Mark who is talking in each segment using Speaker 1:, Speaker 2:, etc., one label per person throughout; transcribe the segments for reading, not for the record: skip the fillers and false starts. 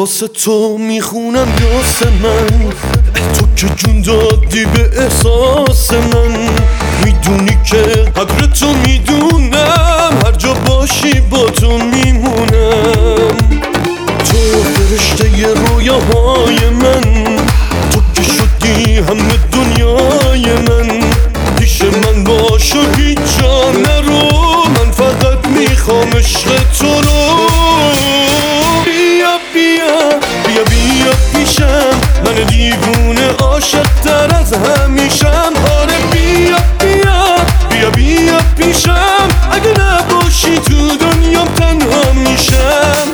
Speaker 1: واسه تو میخونم یاس من، تو که جون دادی به احساس من. میدونی که قدر تو میدونم، هر جا باشی با تو میمونم. تو فرشته رویاهای من، تو که شدی همه دنیای من. پیش من باش و هیچ جا نرو، من فقط میخوام عشق تو رو. بیا بیا بیا بیا پیشم، من دیوونه عاشق تر از همیشم. آره بیا بیا بیا بیا پیشم، اگه نباشی تو دنیام تنها میشم.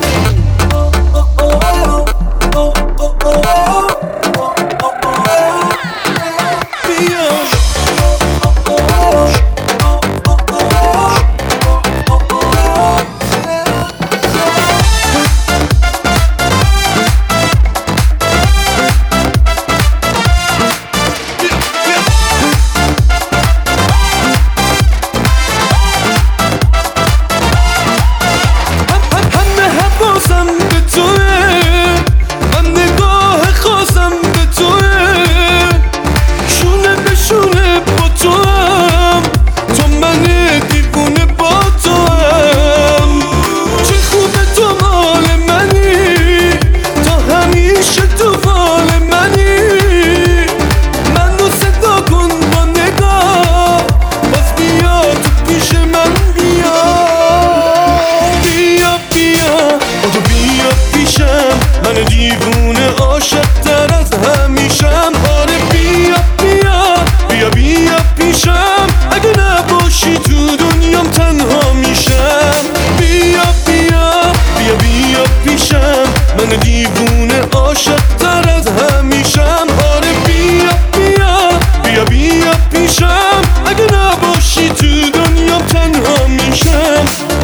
Speaker 1: من دیوونه عاشق تر از همیشم. آره بیا بیا بیا بیا پیشم، اگه نباشی تو دنیام تنها میشم. بیا بیا بیا بیا پیشم، من دیوونه عاشق تر از همیشم. آره بیا بیا بیا بیا پیشم، اگه نباشی تو دنیام تنها میشم.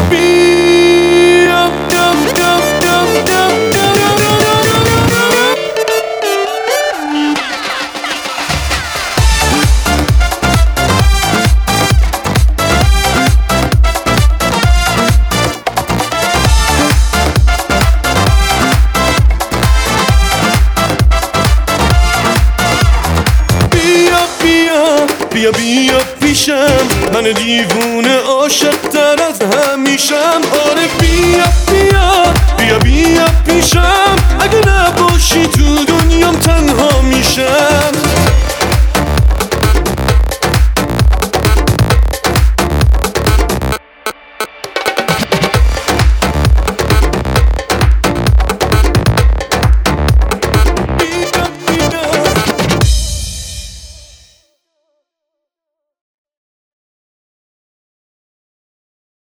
Speaker 1: بیا بیا بیا پیشم، من دیوونه عاشق تر از همیشم. آره بیا بیا بیا بیا پیشم.